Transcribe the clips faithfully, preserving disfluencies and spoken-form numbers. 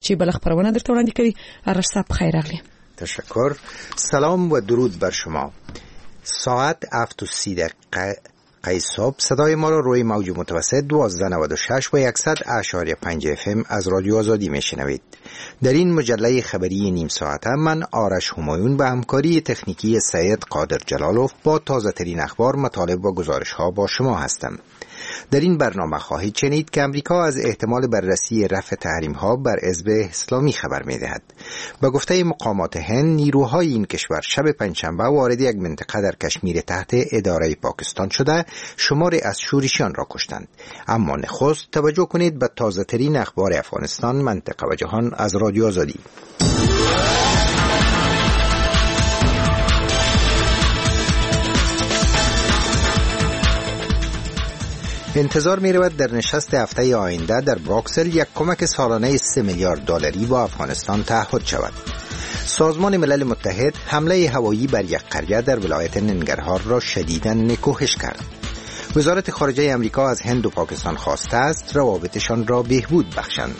چې بل خبرونه درته وړاندې کوي. ارسته بخیر اغلی. تشکر. سلام و درود بر شما. ساعت هفت و سی دقیقه صبح صدای ما را روی موج متوسط دوازده نود و شش و صد اشاری پنج اف ام از رادیو آزادی میشنوید. در این مجله خبری نیم ساعته من آرش همایون به همکاری تکنیکی سید قادر جلالوف با تازه ترین اخبار، مطالب و گزارش ها با شما هستم. در این برنامه خواهید شنید که امریکا از احتمال بررسی رفع تحریم ها بر حزب اسلامی خبر می دهد. به گفته مقامات هند، نیروهای این کشور شب پنجشنبه وارد یک منطقه در کشمیر تحت اداره پاکستان شده شماری از شورشیان را کشتند. اما نخست توجه کنید به تازه ترین اخبار افغانستان، منطقه و جهان از رادیو آزادی. انتظار می رود در نشست هفته آینده در بروکسل یک کمک سالانه سه میلیارد دلاری با افغانستان تعهد شود. سازمان ملل متحد حمله هوایی بر یک قریه در ولایت ننگرهار را شدیداً نکوهش کرد. وزارت خارجه امریکا از هند و پاکستان خواسته است روابطشان را بهبود بخشند.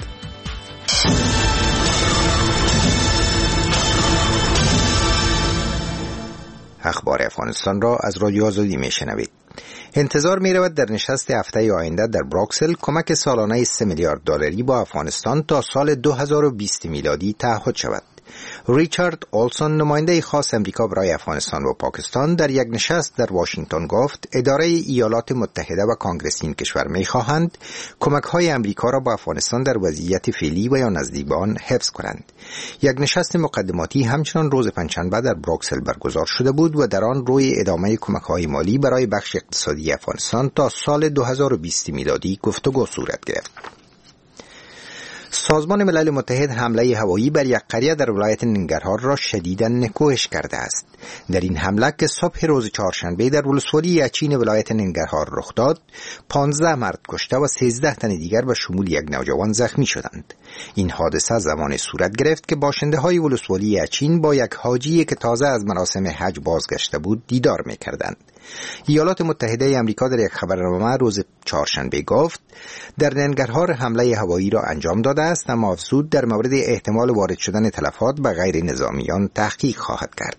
اخبار افغانستان را از رادیو آزادی می شنوید. انتظار می رود در نشست هفته آینده در بروکسل کمک سالانه سه میلیارد دلاری با افغانستان تا سال دو هزار و بیست میلادی تعهد شود. ریچارد اولسون، نماینده خاص امریکا برای افغانستان و پاکستان، در یک نشست در واشنگتن گفت اداره ایالات متحده و کانگرس این کشور می خواهند کمک‌های امریکا را با افغانستان در وضعیت فعلی و یا نزدیک به آن حفظ کنند. یک نشست مقدماتی همچنان روز پنجشنبه در بروکسل برگزار شده بود و در آن روی ادامه کمک‌های مالی برای بخش اقتصادی افغانستان تا سال دو هزار و بیست میلادی گفتگو صورت گرفت. سازمان ملل متحد حمله هوایی بر یک قریه در ولایت ننگرهار را شدیداً نکوهش کرده است. در این حمله که صبح روز چهارشنبه در ولسوالی اچین ولایت ننگرهار رخ داد، پانزده مرد کشته و سیزده تن دیگر به شمول یک نوجوان زخمی شدند. این حادثه زمان صورت گرفت که باشنده های ولسوالی اچین با یک حاجی که تازه از مراسم حج بازگشته بود دیدار می‌کردند. ایالات متحده آمریکا در یک خبرنامه روز چهارشنبه گفت در ننگرهار حمله هوایی را انجام داده است، اما افزود در مورد احتمال وارد شدن تلفات به غیر نظامیان تحقیق خواهد کرد.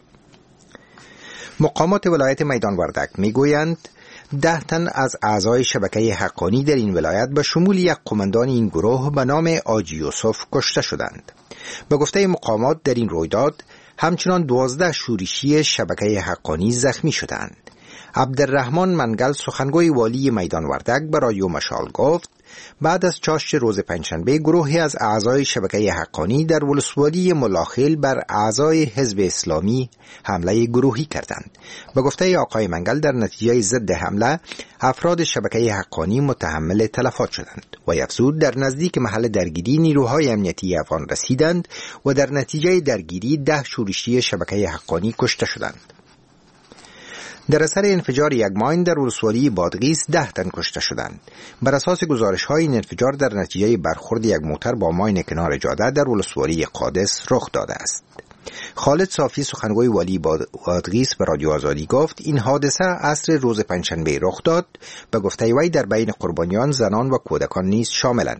مقامات ولایت میدان وردک میگویند ده تن از اعضای شبکه حقانی در این ولایت به شمول یک قماندان این گروه به نام آجی یوسف کشته شدند. به گفته مقامات در این رویداد همچنان دوازده شورشی شبکه حقانی زخمی شدند. عبدالرحمن منگل، سخنگوی والی میدان وردک، به رادیو مشال گفت بعد از چاشت روز پنجشنبه گروهی از اعضای شبکه حقانی در ولسوالی ملاخیل بر اعضای حزب اسلامی حمله گروهی کردند. به گفته آقای منگل در نتیجه ضد حمله افراد شبکه حقانی متحمل تلفات شدند و افزود در نزدیک محل درگیری نیروهای امنیتی افغان رسیدند و در نتیجه درگیری ده شورشی شبکه حقانی کشته شدند. در اثر انفجار یک ماین در ولسوالی بادغیس ده تن کشته شدند. بر اساس گزارش‌های این انفجار در نتیجه برخورد یک موتر با ماین کنار جاده در ولسوالی قادس رخ داده است. خالد صافی، سخنگوی والی بادغیس، به رادیو آزادی گفت این حادثه عصر روز پنجشنبه رخ داد. به گفته وی در بین قربانیان زنان و کودکان نیز شاملند.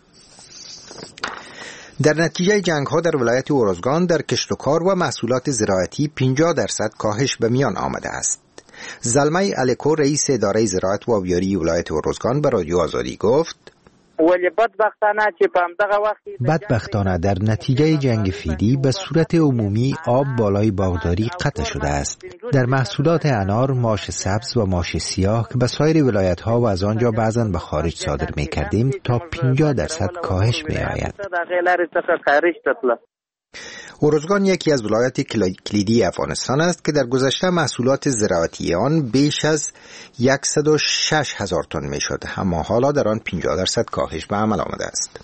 در نتیجه جنگ ها در ولایت اورزگان در کشت و کار و محصولات زراعتی پنجاه درصد کاهش به میان آمده است. زلمه الکو، رئیس اداره زراعت و آبیاری ولایت اورزگان، به رادیو آزادی گفت ولی بدبختانه چې په همدغه وخت بدبختانه در نتیجه جنگ فیلی به صورت عمومی آب بالای باغداری قطع شده است. در محصولات انار، ماش سبز و ماش سیاه که به سایر ولایت‌ها و از آنجا بعضاً به خارج صادر می‌کردیم تا پنجاه درصد کاهش می‌آید. اورزگان یکی از ولایات کلیدی افغانستان است که در گذشته محصولات زراعتی آن بیش از صد و شش هزار تن میشد، اما حالا در آن پنجاه درصد کاهش به عمل آمده است.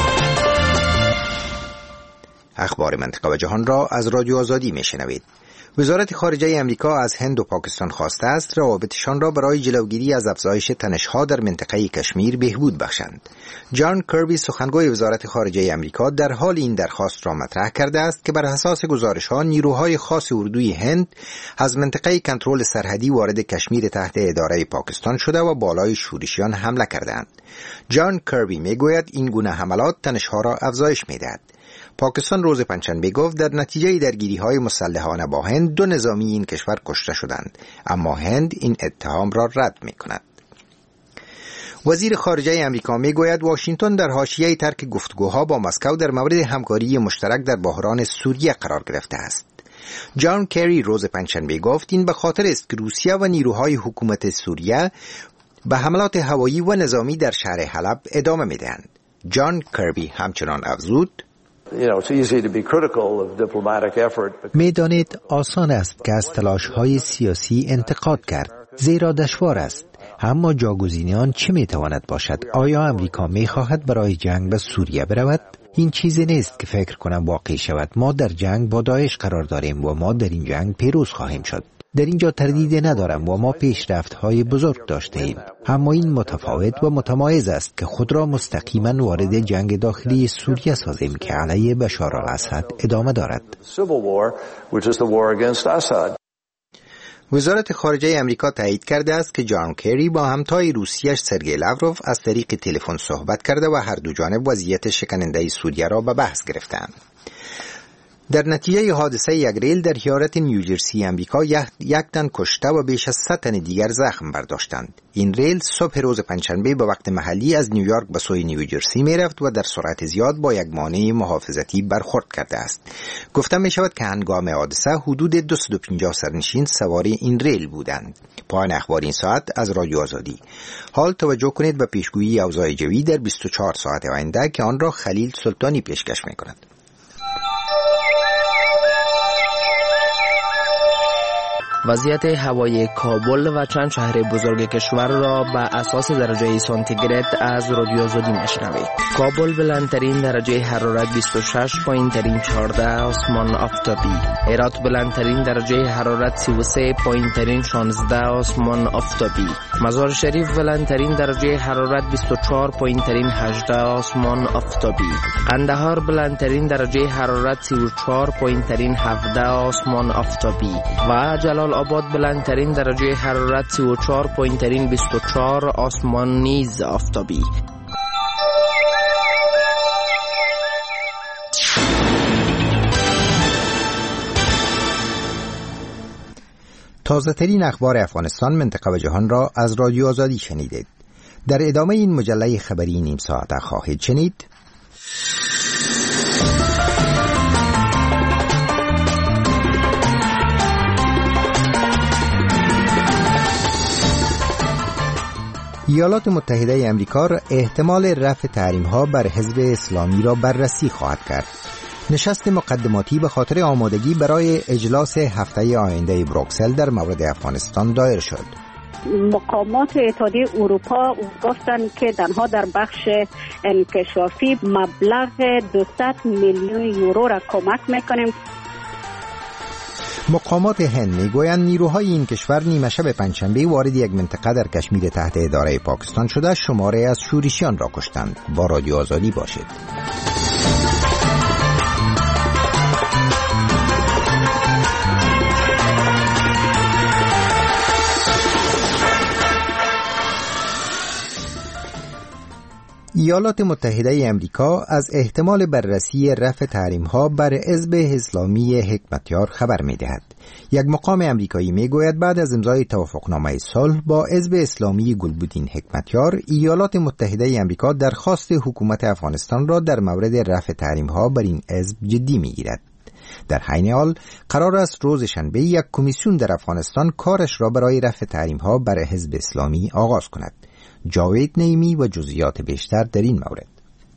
اخبار منطقه و جهان را از رادیو آزادی میشنوید. وزارت خارجه امریکا از هند و پاکستان خواسته است روابطشان را برای جلوگیری از افزایش تنش‌ها در منطقه کشمیر بهبود بخشند. جان کربی سخنگوی وزارت خارجه امریکا در حال این درخواست را مطرح کرده است که بر اساس گزارش‌ها نیروهای خاص اردوی هند از منطقه کنترل سرحدی وارد کشمیر تحت اداره پاکستان شده و بالای شورشیان حمله کردند. جان کربی میگوید این گونه حملات تنش‌ها را افزایش می‌دهد. پاکستان روز پنجشنبه گفت در نتیجه درگیری‌های مسلحانه با هند دو نظامی این کشور کشته شدند، اما هند این اتهام را رد می‌کند. وزیر خارجه امریکا میگوید واشنگتن در حاشیه ترک گفتگوها با مسکو در مورد همکاری مشترک در بحران سوریه قرار گرفته است. جان کری روز پنجشنبه گفت این به خاطر است که روسیه و نیروهای حکومت سوریه به حملات هوایی و نظامی در شهر حلب ادامه می‌دهند. جان کربی همچنان افزود: می‌دانید آسان است که از تلاش‌های سیاسی انتقاد کرد، زیرا دشوار است. اما جاگزینیان چه می‌تواند باشد؟ آیا امریکا می‌خواهد برای جنگ به سوریه برود؟ این چیزی نیست که فکر کنم واقعی شود. ما در جنگ با داعش قرار داریم و ما در این جنگ پیروز خواهیم شد. در اینجا تردیدی ندارم و ما پیشرفت‌های بزرگ داشته ایم، اما این متفاوت و متمایز است که خود را مستقیما وارد جنگ داخلی سوریه سازیم که علیه بشار الاسد ادامه دارد. وزارت خارجه امریکا تایید کرده است که جان کری با همتای روسیه‌اش سرگئی لاوروف از طریق تلفن صحبت کرده و هر دو جانب وضعیت شکننده سوریه را به بحث گرفتند. در نتیجه حادثه یک ریل در ایالت نیوجرسی امریکا یک تن کشته و بیش از صد تن دیگر زخم برداشتند. این ریل صبح روز پنجشنبه به وقت محلی از نیویورک به سوی نیوجرسی می رفت و در سرعت زیاد با یک مانع محافظتی برخورد کرده است. گفته می شود که هنگام حادثه حدود دویست و پنجاه سرنشین سوار این ریل بودند. پایان اخبار این ساعت از رادیو آزادی. حال توجه کنید به پیشگویی اوضاع جوی در بیست و چهار ساعت آینده که آن را خلیل سلطانی پیشکش می کند. وضعیت هوای کابل و چند شهر بزرگ کشور را به اساس درجه سانتیگراد از رادیو آزادی میشنوید. کابل بلندترین درجه حرارت بیست و شش، پایینترین چهارده، آسمان آفتابی. هرات بلندترین درجه حرارت سی و سه، پایینترین شانزده، آسمان آفتابی. مزار شریف بلندترین درجه حرارت بیست و چهار، پایینترین هجده، آسمان آفتابی. قندهار بلندترین درجه حرارت سی و چهار، پایینترین هفده، آسمان آفتابی. و جلال آباد بلندترین درجه حرارت سی و چهار، پایینترین بیست و چهار، آسمان نیز آفتابی. تازه ترین اخبار افغانستان، منطقه و جهان را از رادیو آزادی شنیدید. در ادامه این مجله خبری نیم ساعته خواهید شنید: ایالات متحده امریکا احتمال رفع تحریم‌ها بر حزب اسلامی را بررسی خواهد کرد. نشست مقدماتی به خاطر آمادگی برای اجلاس هفته آینده بروکسل در مورد افغانستان دایر شد. مقامات اتحادیه اروپا گفتند که تنها در بخش انکشافی مبلغ دویست میلیون یورو را کمک میکنیم. مقامات هند میگویند نیروهای این کشور نیمه شب پنجشنبه وارد یک منطقه در کشمیر تحت اداره پاکستان شده شماره از شورشیان را کشتند. با رادیو آزادی باشید. ایالات متحده امریکا از احتمال بررسی رفع تحریم‌ها بر حزب اسلامی حکمتیار خبر می‌دهد. یک مقام امریکایی می‌گوید بعد از امضای توافقنامه صلح با حزب اسلامی گلبدین حکمتیار، ایالات متحده امریکا درخواست حکومت افغانستان را در مورد رفع تحریم‌ها بر این حزب جدی می‌گیرد. در حین حال قرار است روز شنبه یک کمیسیون در افغانستان کارش را برای رفع تحریم‌ها بر حزب اسلامی آغاز کند. جاوید نعیمی و جزئیات بیشتر در این مورد.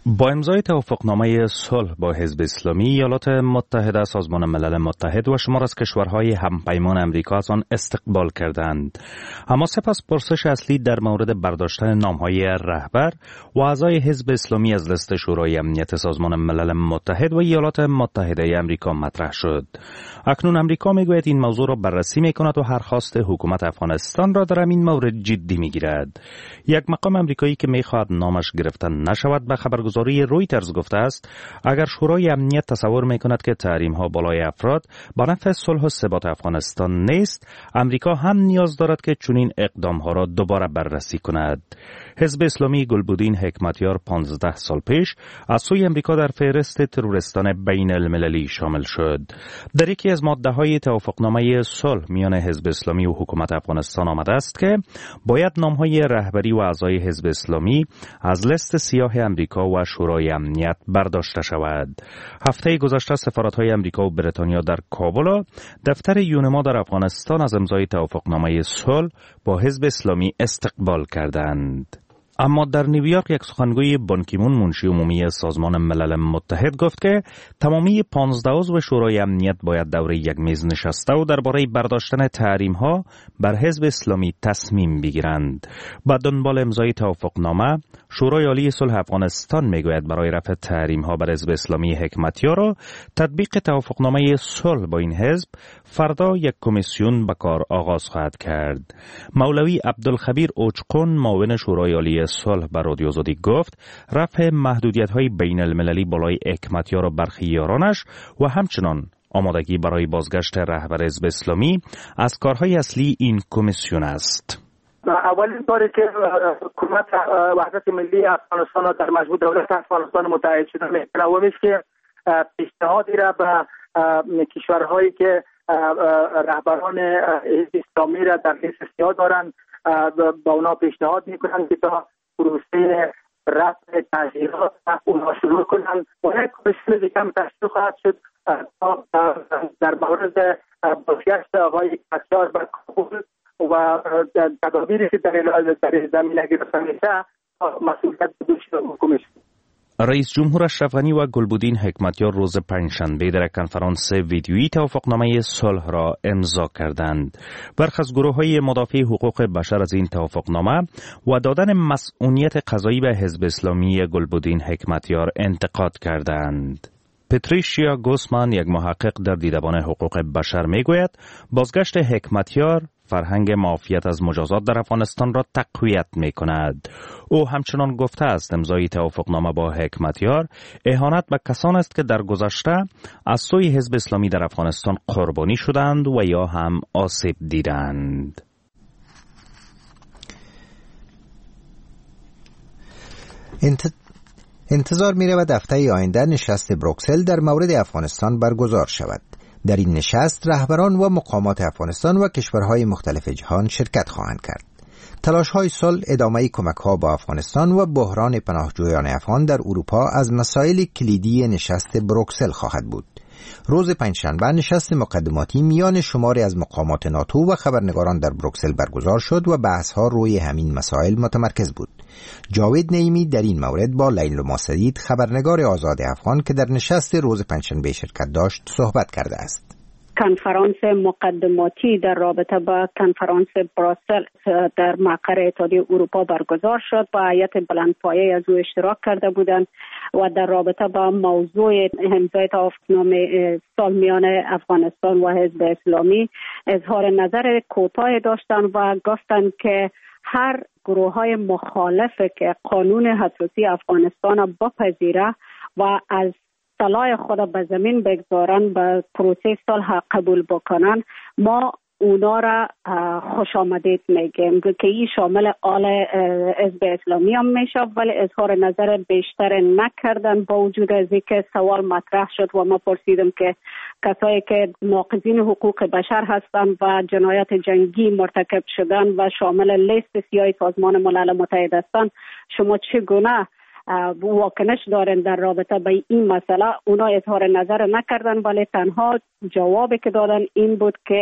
با امضای توافقنامه صلح با حزب اسلامی، ایالات متحده، سازمان ملل متحد و شمار از کشورهای همپیمان امریکا از آن استقبال کردند. اما سپس پرسش اصلی در مورد برداشتن نامهای رهبر و اعضای حزب اسلامی از لیست شورای امنیت سازمان ملل متحد و ایالات متحده امریکا مطرح شد. اکنون امریکا میگوید این موضوع را بررسی میکند و هر خواست حکومت افغانستان را در این مورد جدی میگیرد. یک مقام امریکایی که میخواهد نامش گرفته نشود به خبرگزاری رویترز گفته است اگر شورای امنیت تصور میکند که تحریم ها بالای افراد با نفع صلح و ثبات افغانستان نیست، امریکا هم نیاز دارد که چنین اقدام ها را دوباره بررسی کند. حزب اسلامی گلبودین حکمتیار پانزده سال پیش از سوی امریکا در فهرست تروریستان بین المللی شامل شد. در یکی از ماده های توافقنامه صلح میان حزب اسلامی و حکومت افغانستان آمده است که باید نام های رهبری و اعضای حزب اسلامی از لیست سیاه امریکا و شورای امنیت برداشته شود. هفته گذشته سفارت‌های امریکا و بریتانیا در کابل و دفتر یونما در افغانستان از امضای توافقنامه صلح با حزب اسلامی استقبال کردند. اما در نیویورک یک سخنگوی بان کی مون، منشی عمومی سازمان ملل متحد، گفت که تمامی پانزده عضو شورای امنیت باید دور یک میز نشسته و درباره برداشتن تحریم ها بر حزب اسلامی تصمیم بگیرند. با دنبال امضای توافقنامه، شورای عالی صلح افغانستان میگوید برای رفع تحریم ها بر حزب اسلامی حکمتیار و تطبیق توافقنامه صلح با این حزب فردا یک کمیسیون به کار آغاز خواهد کرد. مولوی عبدالخبیر اوچقون، معاون شورای عالی صلح بر رادیو زدی گفت رفع محدودیت‌های بین المللی بالای حکمتیار و برخی یارانش و همچنان آمادگی برای بازگشت رهبر حزب اسلامی از کارهای اصلی این کمیسیون است. اولین باری که حکومت وحدت ملی افغانستان در مجموع دولت افغانستان متحد شده میکنه و میشه که پیشنهادی را به کشورهایی که رهبران حزب اسلامی را در لیست سیاه دارند با اونا پیشنهاد میکنن که تا پروسه رفع تغییرات اونا شروع کنن و یک کمیسیون دیگه هم تشکیل خواهد شد تا در مورد بازگشت آقای حکمتیار به کابل و تدابیری که در زمینه گرفته میشه مسئولیت به دوش کمیسیون. رئیس جمهور اشرف غنی و گلبودین حکمتیار روز پنجشنبه در کنفرانس ویدیویی توافقنامه صلح را امضا کردند. برخی از گروه‌های مدافع حقوق بشر از این توافقنامه و دادن مسئولیت قضایی به حزب اسلامی گلبودین حکمتیار انتقاد کردند. پتریشیا گوسمان، یک محقق در دیدبان حقوق بشر، میگوید بازگشت حکمتیار فرهنگ معافیت از مجازات در افغانستان را تقویت می کند. او همچنان گفته است امضای توافقنامه با حکمتیار اهانت به کسان است که در گذشته از سوی حزب اسلامی در افغانستان قربانی شدند و یا هم آسیب دیدند. انت... انتظار می رود هفته آینده نشست بروکسل در مورد افغانستان برگزار شود. در این نشست رهبران و مقامات افغانستان و کشورهای مختلف جهان شرکت خواهند کرد. تلاش‌های صلح، ادامه کمک‌ها با افغانستان و بحران پناهجویان افغان در اروپا از مسائل کلیدی نشست بروکسل خواهد بود. روز پنجشنبه نشست مقدماتی میان شماری از مقامات ناتو و خبرنگاران در بروکسل برگزار شد و بحث‌ها روی همین مسائل متمرکز بود. جاوید نعیمی در این مورد با لیلا ماسدید، خبرنگار آزاد افغان که در نشست روز پنجشنبه شرکت داشت، صحبت کرده است. کنفرانس مقدماتی در رابطه با کنفرانس بروکسل در مقر اتحادیه اروپا برگزار شد. با هیئت بلندپایه از او اشتراک کرده بودند و در رابطه با موضوع امضای توافقنامه صلح میان افغانستان و حزب اسلامی اظهار نظر کوتاه داشتند و گفتند که هر گروه های مخالف که قانون اساسی افغانستان بپذیره و از صلاح خود به زمین بگذارن به پروسه صلح قبول بکنن، ما اونا را خوش آمدید میگیم که این شامل آل حزب اسلامی هم میشه، ولی اظهار نظر بیشتر نکردن. با وجود از اینکه سوال مطرح شد و ما پرسیدم که کسایی که ناقضین حقوق بشر هستند و جنایت جنگی مرتکب شدن و شامل لیست سیاه سازمان ملل متحد هستند، شما چگونه واکنش دارن در رابطه با این مسئله؟ اونا اظهار نظر نکردن، ولی تنها جوابی که دادن این بود که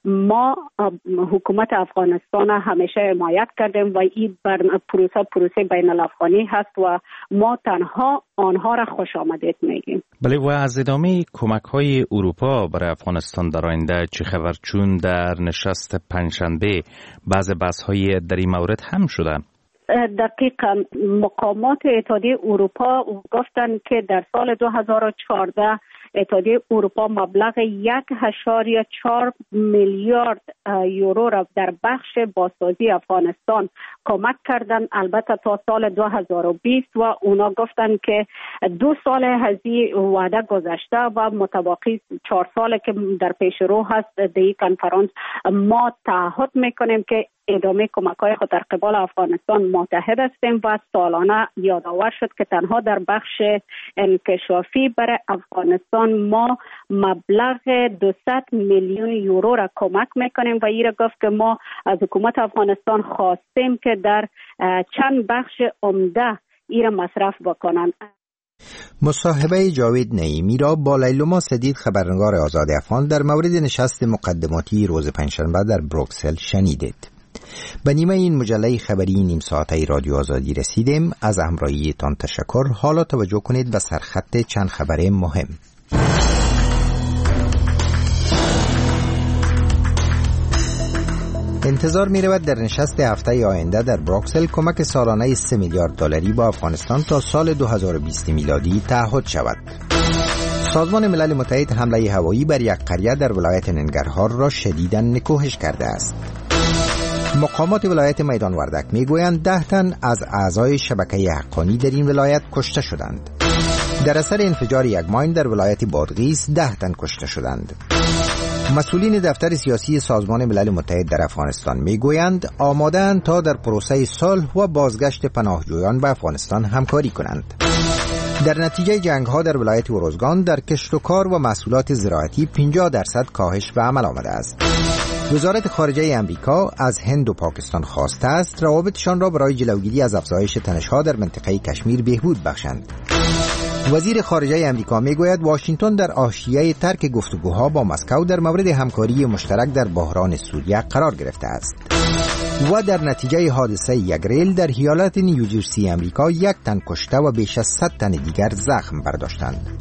ما حکومت افغانستان همیشه حمایت کردیم و این پروسه پروسه بین الافغانی هست و ما تنها آنها را خوش آمدید میگیم. بله، و از ادامه کمک های اروپا برای افغانستان در آینده چه خبر؟ چون در نشست پنجشنبه بعض بحث های در این مورد هم شده. دقیقاً مقامات اتحادیه اروپا گفتند که در سال دو هزار و چهارده اتحادیه اروپا مبلغ یک اشاریه چهار میلیارد یورو را در بخش بازسازی افغانستان کمک کردند. البته تا سال دو هزار و بیست و اونا گفتند که دو سال از این وعده گذشته و متباقی چهار سال که در پیش رو هست. در این کنفرانس ما تعهد میکنیم که ادامه کمک‌های خود در قبال افغانستان متحد هستیم و سالانه یادآور شد که تنها در بخش انکشافی برای افغانستان ما مبلغ دویست میلیون یورو را کمک میکنیم و این را گفت که ما از حکومت افغانستان خواستیم که در چند بخش عمده این را مصرف بکنند. مصاحبه جاوید نعیمی را با لیلما سدید خبرنگار آزاد افغان در مورد نشست مقدماتی روز پنجشنبه در بروکسل شنیدید. به نیمه این مجله خبری نیم ساعته رادیو آزادی رسیدیم. از همراهیتان تشکر. حالا توجه کنید به سرخط چند خبر مهم. انتظار می رود در نشست هفته آینده در بروکسل کمک سالانه سه میلیارد دلاری با افغانستان تا سال دو هزار و بیست میلادی تعهد شود. سازمان ملل متحد حمله هوایی بر یک قریه در ولایت ننگرهار را شدیداً نکوهش کرده است. مقامات ولایت میدان وردک میگویند ده تن از اعضای شبکه حقانی در این ولایت کشته شدند. در اثر انفجار یک ماین در ولایت بادغیس ده تن کشته شدند. مسئولین دفتر سیاسی سازمان ملل متحد در افغانستان میگویند آماده‌اند تا در پروسه صلح و بازگشت پناهجویان به افغانستان همکاری کنند. در نتیجه جنگ‌ها در ولایت اروزگان در کشت و کار و محصولات زراعتی پنجاه درصد کاهش به عمل آمده است. وزارت خارجه امریکا از هند و پاکستان خواسته است روابطشان را برای جلوگیری از افزایش تنش‌ها در منطقه کشمیر بهبود بخشند. وزیر خارجه امریکا میگوید واشنگتن در حاشیه ترک گفتگوها با مسکو در مورد همکاری مشترک در بحران سوریه قرار گرفته است. و در نتیجه حادثه یک ریل در ایالت نیوجرسی امریکا یک تن کشته و بیش از صد تن دیگر زخم برداشتند.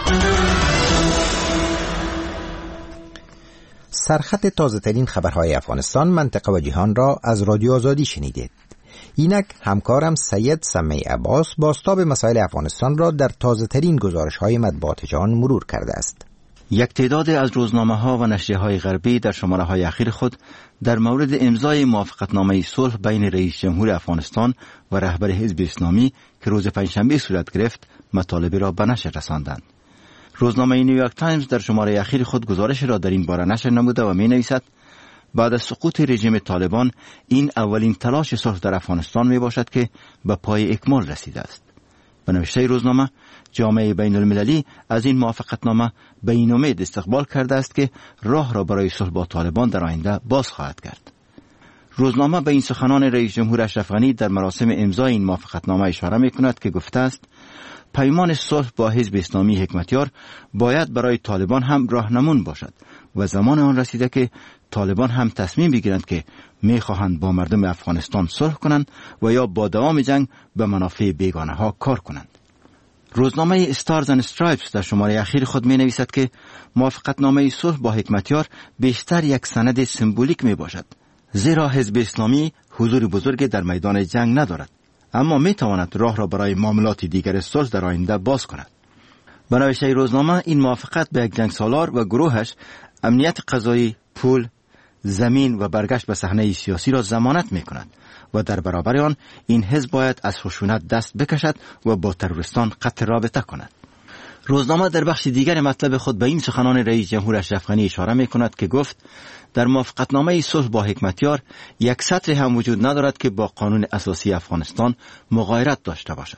سرخط تازه ترین خبرهای افغانستان، منطقه و جهان را از رادیو آزادی شنیدید. اینک همکارم سید سمی عباس بازتاب مسائل افغانستان را در تازه ترین گزارش های مطبوعات جهان مرور کرده است. یک تعداد از روزنامه ها و نشریه های غربی در شماره های اخیر خود در مورد امضای موافقتنامه صلح بین رئیس جمهور افغانستان و رهبر حزب اسلامی که روز پنجشنبه صورت گرفت مطالب را به نشر رساندند. روزنامه نیویورک تایمز در شماره اخیر خود گزارش را در این باره نشر نموده و می نویسد بعد از سقوط رژیم طالبان این اولین تلاش صلح در افغانستان می باشد که به پای اکمال رسیده است. به نوشته روزنامه جامعه بین المللی از این موافقتنامه به این امید استقبال کرده است که راه را برای صلح با طالبان در آینده باز خواهد کرد. روزنامه به این سخنان رئیس جمهور اشرف غنی در مراسم امضای این موافقتنامه اشاره می کند که گفته است پیمان صلح با حزب اسلامی حکمتیار باید برای طالبان هم راهنمون باشد و زمان آن رسیده که طالبان هم تصمیم بگیرند که می خواهند با مردم افغانستان صلح کنند و یا با دوام جنگ به منافع بیگانه ها کار کنند. روزنامه استارز اند استرایپس در شماره اخیر خود می نویسد که موافقتنامه صلح با حکمتیار بیشتر یک سند سمبولیک می باشد، زیرا حزب اسلامی حضور بزرگ در میدان جنگ ندارد، اما می تواند راه را برای معاملات دیگر صلح در آینده باز کند. به نوشته روزنامه این موافقت به یک جنگ سالار و گروهش امنیت غذایی، پول، زمین و برگشت به صحنه سیاسی را ضمانت می کند و در برابر آن این حزب باید از خشونت دست بکشد و با تروریستان قطع رابطه کند. روزنامه در بخش دیگر مطلب خود به این سخنان رئیس جمهور اشرف غنی اشاره می کند که گفت در موافقتنامه صلح با حکمتیار یک سطر هم وجود ندارد که با قانون اساسی افغانستان مغایرت داشته باشد.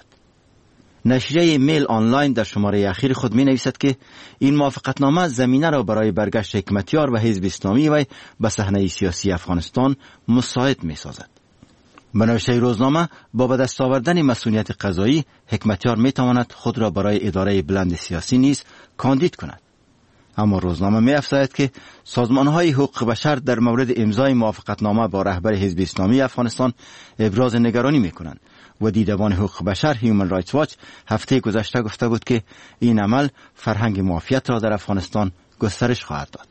نشریه میل آنلاین در شماره اخیر خود می نویسد که این موافقتنامه زمینه را برای برگشت حکمتیار و حزب اسلامی و به صحنه سیاسی افغانستان مساعد می سازد. به نوشته روزنامه با به دست آوردن مسئولیت قضایی حکمتیار می تواند خود را برای اداره بلند سیاسی نیز کاندید کند. اما روزنامه می افزاید که سازمان‌های حقوق بشر در مورد امضای موافقتنامه با رهبر حزب اسلامی افغانستان ابراز نگرانی می‌کنند و دیدبان حقوق بشر هیومن رایتس واچ هفته گذشته گفته بود که این عمل فرهنگ معافیت را در افغانستان گسترش خواهد داد.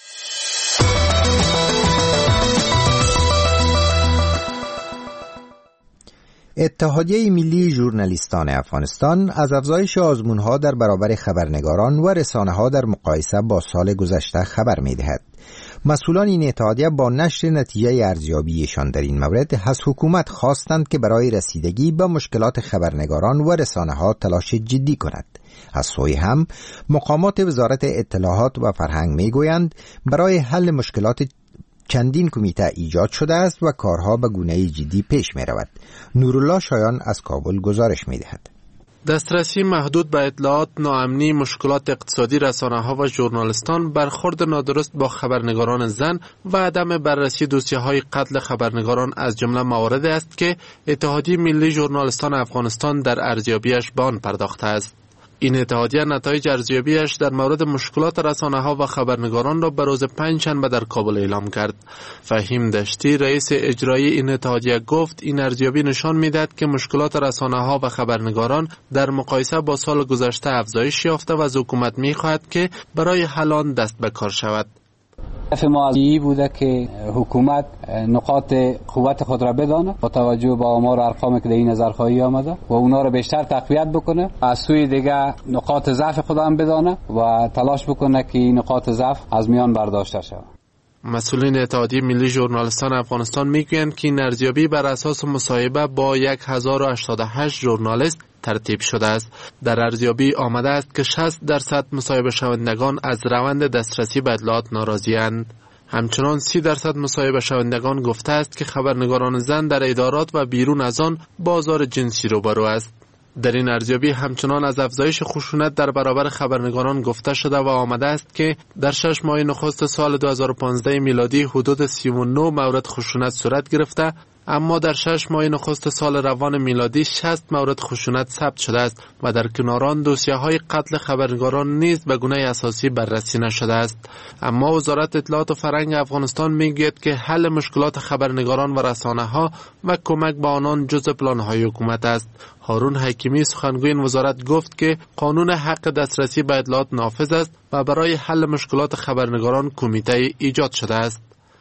اتحادیه ملی ژورنالیستان افغانستان از افزایش آزمون‌ها در برابر خبرنگاران و رسانه‌ها در مقایسه با سال گذشته خبر می‌دهد. مسئولان این اتحادیه با نشر نتیجه ارزیابیشان در این مورد از حکومت خواستند که برای رسیدگی به مشکلات خبرنگاران و رسانه‌ها تلاش جدی کند. از سوی هم مقامات وزارت اطلاعات و فرهنگ می‌گویند برای حل مشکلات چندین کمیته ایجاد شده است و کارها به گونه جدی پیش می رود. نورالله شایان از کابل گزارش می دهد. دسترسی محدود به اطلاعات، ناامنی، مشکلات اقتصادی رسانه‌ها و ژورنالیستان، برخورد نادرست با خبرنگاران زن و عدم بررسی دوسیه‌های قتل خبرنگاران از جمله مواردی است که اتحادیه ملی ژورنالیستان افغانستان در ارزیابیش به آن پرداخته است. این اتحادیه نتایج ارزیابیش در مورد مشکلات رسانه‌ها و خبرنگاران را به روز پنجشنبه در کابل اعلام کرد. فهیم دشتی رئیس اجرایی این اتحادیه گفت این ارزیابی نشان می‌دهد که مشکلات رسانه‌ها و خبرنگاران در مقایسه با سال گذشته افزایش یافته و از حکومت می‌خواهد که برای حل آن دست به کار شود. هدف ما این بوده که حکومت نقاط قوت خود را بداند با توجه به آمار و ارقامی که در این نظرخواهی آمده و اونا را بیشتر تقویت بکنه، از سوی دیگه نقاط ضعف خود هم بدانه و تلاش بکنه که این نقاط ضعف از میان برداشته شود. مسئولین اتحادیه ملی ژورنالیستان افغانستان میگویند که این ارزیابی بر اساس مصاحبه با هزار و هشتاد و هشت ژورنالیست ترتیب شده است. در ارزیابی آمده است که شصت درصد مصاحبه شوندگان از روند دسترسی به اطلاعات ناراضی‌اند. همچنان سی درصد مصاحبه شوندگان گفته است که خبرنگاران زن در ادارات و بیرون از آن بازار جنسی روبرو است. در این ارزیابی همچنان از افزایش خشونت در برابر خبرنگاران گفته شده و آمده است که در شش ماه نخست سال دو هزار و پانزده میلادی حدود سی و نه مورد خشونت صورت گرفته، اما در شش ماه نخست سال روان میلادی شصت مورد خشونت ثبت شده است و در کنار آن دوسیه‌های قتل خبرنگاران نیز به گونه اساسی بررسی نشده است. اما وزارت اطلاعات و فرهنگ افغانستان میگوید که حل مشکلات خبرنگاران و رسانه‌ها و کمک به آنان جزء پلان‌های حکومت است. هارون حکیمی سخنگوی این وزارت گفت که قانون حق دسترسی به اطلاعات نافذ است و برای حل مشکلات خبرنگاران کمیته ایجاد شده است.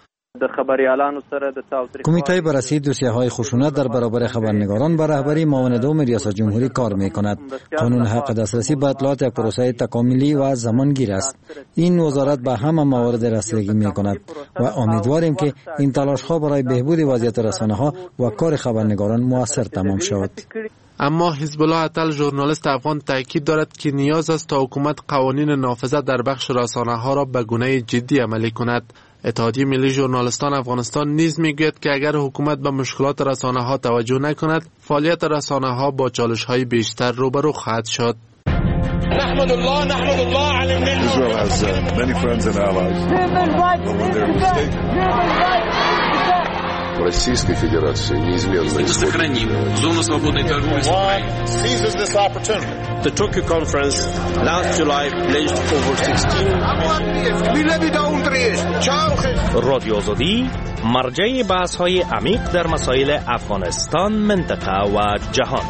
کمیته بررسی دوسیه‌های خشونت در برابر خبرنگاران به رهبری معاون دوم ریاست جمهوری کار می‌کند. قانون حق دسترسی به اطلاعات یک پروسه تکاملی و زمانگیر است. این وزارت به همه موارد رسیدگی می‌کند و امیدواریم که این تلاش‌ها برای بهبود وضعیت رسانه‌ها و کار خبرنگاران مؤثر تمام شود. اما حزب الله اتل ژورنالیست افغان تاکید دارد که نیاز است تا حکومت قوانین نافذه در بخش رسانه‌ها را به گونه جدی عملی کند. اتحادیه ملی ژورنالیستان افغانستان نیز میگوید که اگر حکومت به مشکلات رسانه‌ها توجه نکند، فعالیت رسانه‌ها با چالش‌های بیشتر روبرو خواهد شد. نحمد الله نحمد الله علی النبی. Israel has uh, many friends and allies. В Российской Федерации неизменно сохраним зону свободной торговли с Украиной. Seizes this opportunity. The Tokyo conference last July pledged over sixteen. رادیو آزادی مرجع بحث‌های عمیق در مسائل افغانستان، منطقه و جهان.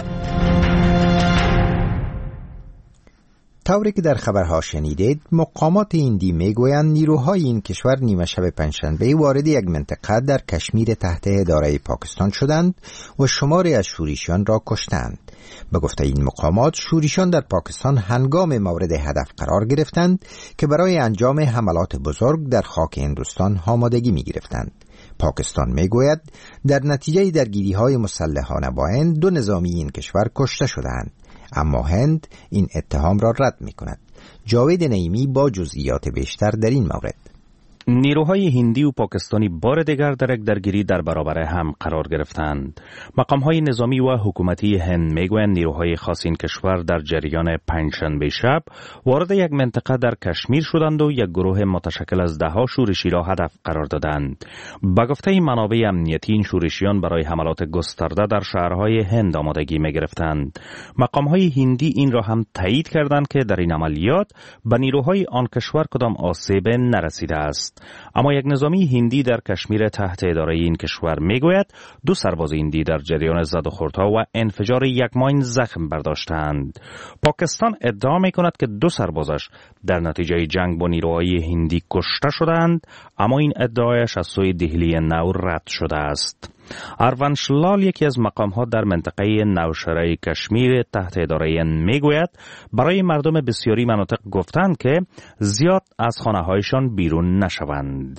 طوری که در خبرها شنیدید، مقامات هندی میگویند نیروهای این کشور نیمه شب پنجشنبه وارد یک منطقه در کشمیر تحت اداره پاکستان شدند و شماری از شورشیان را کشتند. به گفته این مقامات، شورشیان در پاکستان هنگام مورد هدف قرار گرفتند که برای انجام حملات بزرگ در خاک هندوستان آمادگی می گرفتند. پاکستان میگوید در نتیجه درگیری‌های مسلحانه با هند دو نظامی این کشور کشته شدند، اما هند این اتهام را رد می کند. جاوید نعیمی با جزئیات بیشتر در این مورد. نیروهای هندی و پاکستانی بار دیگر در یک درگیری در برابر هم قرار گرفتند. مقامهای نظامی و حکومتی هند میگویند نیروهای خاص این کشور در جریان پنجشنبه شب وارد یک منطقه در کشمیر شدند و یک گروه متشکل از دهها شورشی را هدف قرار دادند. به گفته منابع امنیتی این شورشیان برای حملات گسترده در شهرهای هند آمادگی می گرفتند. مقامهای هندی این را هم تایید کردند که در این عملیات به نیروهای آن کشور کدام آسیب نرسیده است. اما یک نظامی هندی در کشمیر تحت اداره این کشور میگوید دو سرباز هندی در جریان زد و خوردها و انفجار یک ماین زخم برداشتند. پاکستان ادعا میکند که دو سربازش در نتیجه جنگ با نیروهای هندی کشته شدند، اما این ادعایش از سوی دهلی نو رد شده است. اروانش لال یکی از مقامها در منطقه نوشهره کشمیر تحت اداره میگوید برای مردم بسیاری مناطق گفتند که زیاد از خانه‌هایشان بیرون نشوند.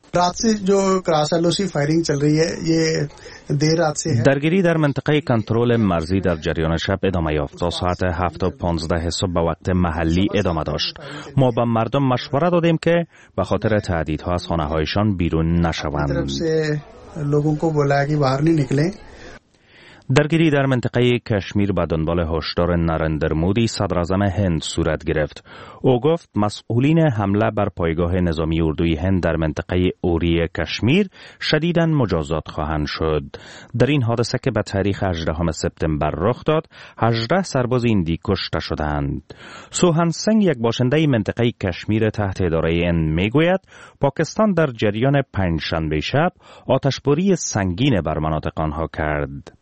درگیری در منطقه کنترل مرزی در جریان شب ادامه یافت. تا ساعت هفت و پانزده صبح به وقت محلی ادامه داشت. ما به مردم مشوره دادیم که به خاطر تهدیدها از خانه‌هایشان بیرون نشوند. लोगों को बोला कि बाहर नहीं निकलें. درگیری در منطقه کشمیر به دنبال هشدار نریندر مودی صدر اعظم هند صورت گرفت. او گفت مسئولین حمله بر پایگاه نظامی اردوی هند در منطقه اوری کشمیر شدیداً مجازات خواهند شد. در این حادثه که به تاریخ هجدهم سپتامبر رخ داد، هجده سرباز هندی کشته شدند. سوهن سنگ یک باشنده منطقه کشمیر تحت اداره هند میگوید پاکستان در جریان پنجشنبه شب آتشباری سنگین بر مناطق آنها کرد.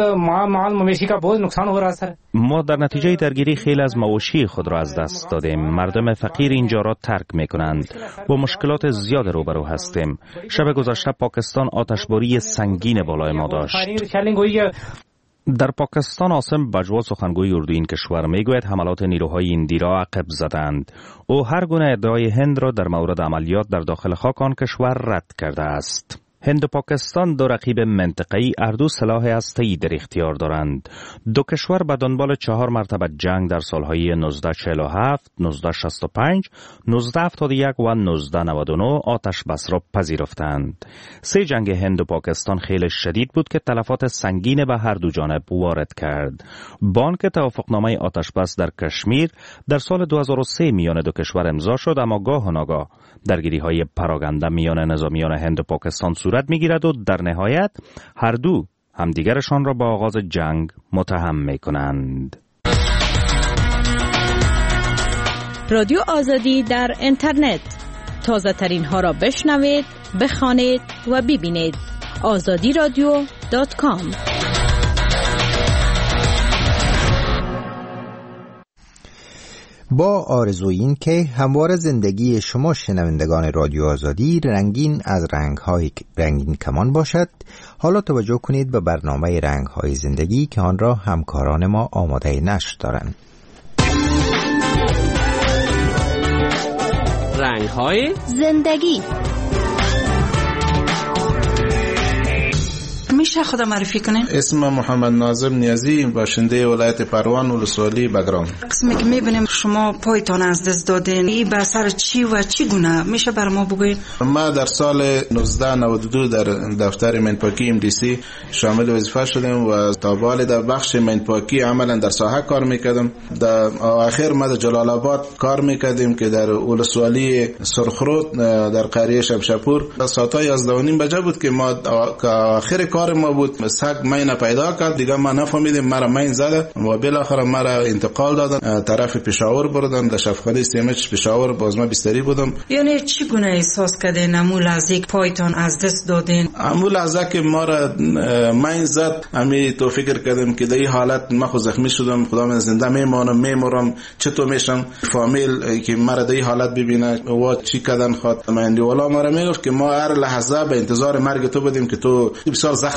ما در نتیجه درگیری خیلی از مواشی خود را از دست دادیم. مردم فقیر اینجا را ترک می کنند. با مشکلات زیاد روبرو هستیم. شب گذشته پاکستان آتشباری سنگین بالای ما داشت. در پاکستان عاصم بجوا سخنگوی اردوی این کشور میگوید حملات نیروهای هندی را عقب زدند. او هر گونه ادعای هند را در مورد عملیات در داخل خاک آن کشور رد کرده است. هند و پاکستان دو رقیب منطقه‌ای اردو سلاح هسته‌ای در اختیار دارند. دو کشور به دنبال چهار مرتبه جنگ در سالهای نوزده چهل و هفت، نوزده شصت و پنج، نوزده هفتاد و یک و نوزده نود و نه آتش بس را پذیرفتند. سه جنگ هند و پاکستان خیلی شدید بود که تلفات سنگین به هر دو جانب وارد کرد. بانک توافقنامه آتش بس در کشمیر در سال دو هزار و سه میان دو کشور امضا شد، اما گاه و ناگاه درگیری‌های پراگنده میان نظامیان هند و پاکستان صورت میگیرد و در نهایت هر دو همدیگرشان را با آغاز جنگ متهم میکنند. رادیو آزادی در اینترنت، تازه ترین ها را بشنوید، بخوانید و ببینید. آزادی رادیو دات کام. با آرزوی این که هموار زندگی شما شنوندگان رادیو آزادی رنگین از رنگ‌های رنگین کمان باشد، حالا توجه کنید به برنامه رنگ‌های زندگی که آن را همکاران ما آماده نشر دارند. رنگ‌های زندگی. میشه خدا معرفی کنین؟ اسم محمد ناظم نیازی، باشنده ولایت پروان ولسوالی بگرام. قسمی که میبینیم شما پایتان از دست دادین، این به اثر چی و چی گونه میشه بر ما بگوید؟ ما در سال نوزده نود و دو در دفتر منپاکی ام دی سی شامل وظیفه شدم و تا بالا در بخش منپاکی عملا در ساحه کار میکردم. در آخر ما در جلال آباد کار میکردیم که در ولسوالی سرخرود در قریه شمشاپور. ساعت یازده و نیم بجه بود که ما آخر کار ما بود. سگ مین پیدا کرد، دیگه ما نفهمیدیم، مرا مین زده و بالاخره مرا انتقال دادن طرف پشاور بردن. در شفاخانه سیمچ پشاور باز ما بستری بودم. یعنی چی گونه احساس کردین امو لحظه که پایتان از دست دادین؟ امو لحظه که ما را مین زد، امی تو فکر کردم که در این حالت ما خود زخمی شدم، خدا من زنده میمانم میمرم، چطور میشم؟ فامیل که مرا در این حالت ببینه و چی کردن خواهد. من دیوالا مرا میگفت که ما هر لحظه به انتظار مرگ تو بودیم که تو بسیار زخم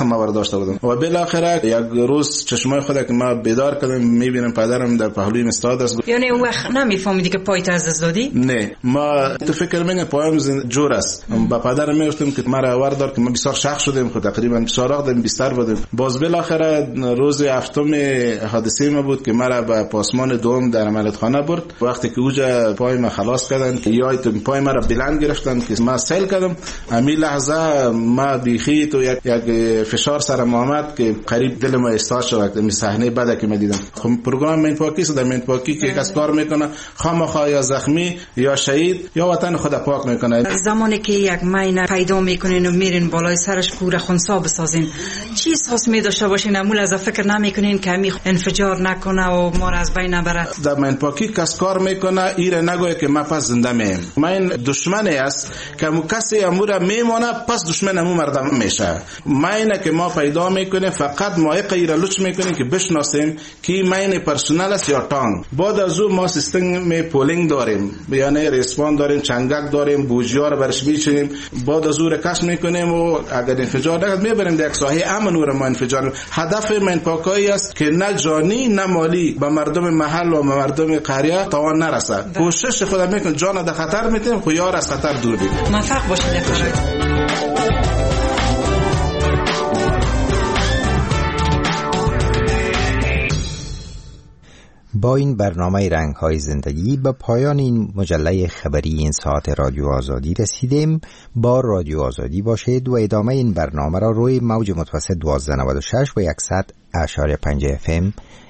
زخم ما برداشته بودم و بالاخره یک روز چشمای خود که ما بیدار کردم میبینم پدرم در پهلوی استاد است. یعنی اون وقت نمیفهمیدی که پایت از دست دادی؟ نه، ما تو فکر میکنم پایم جور است. با پدرم میگفتم که مرا وردار که ما بسیار شخص شدیم، خود تقریبا سوراخ دادیم بستر بودیم. باز بالاخره روز هفتم حادثه ما بود که مرا به پاسمان دوم در عملتخانه برد. وقتی که اوجا پای ما خلاص کردن که یای تو پای مرا بلند گرفتن که ما سیل کردم، امی لحظه ما بیخی تو یک یک فشار سر محمد که قریب دل ما استاد شد. می صحنه بعد که من دیدم خب پروگرام من پاکی است، در من پاکی که کس کار میکنه خامخا یا زخمی یا شهید یا وطن خود پاک میکنه. زمانی که یک ماینه پیدا میکنین و میرین بالای سرش پوره خونسا بسازین، چی احساس می داشته باشین؟ امول از فکر نمیکنین که می انفجار نکنه و ما را از بین نبره؟ در من پاکی کس کار میکنه ایره نگوی که ما پس زنده میم. من دشمنی است که مو کسی امور میمونه پس دشمن امو مردم میشه. ماینه که ما پیدا میکنه فقط ما غیر لچ میکنیم که بشناسیم که ماین پرسونل است یا تانک. بعد از اون ما سیستم می پولینگ داریم، یعنی ریسپان داریم، چنگک داریم، بوجیا رو برش میچینیم. بعد از اون کش میکنیم و اگر انفجار نکرد میبریم در یک ساحه امن و ما انفجار. هدف من پاکایی است که نه جانی نه مالی به مردم محل و مردم قریه تاوان نرسه. کوشش خود میکنم جان در خطر میتیم خو یار از خطر دور بید. موفق باشید دکتر. با این برنامه رنگ‌های زندگی به پایان این مجله خبری این ساعت رادیو آزادی رسیدیم. با رادیو آزادی باشید و ادامه این برنامه را روی موج متوسط دوازده نود و شش و صد و یک و پنج اف ام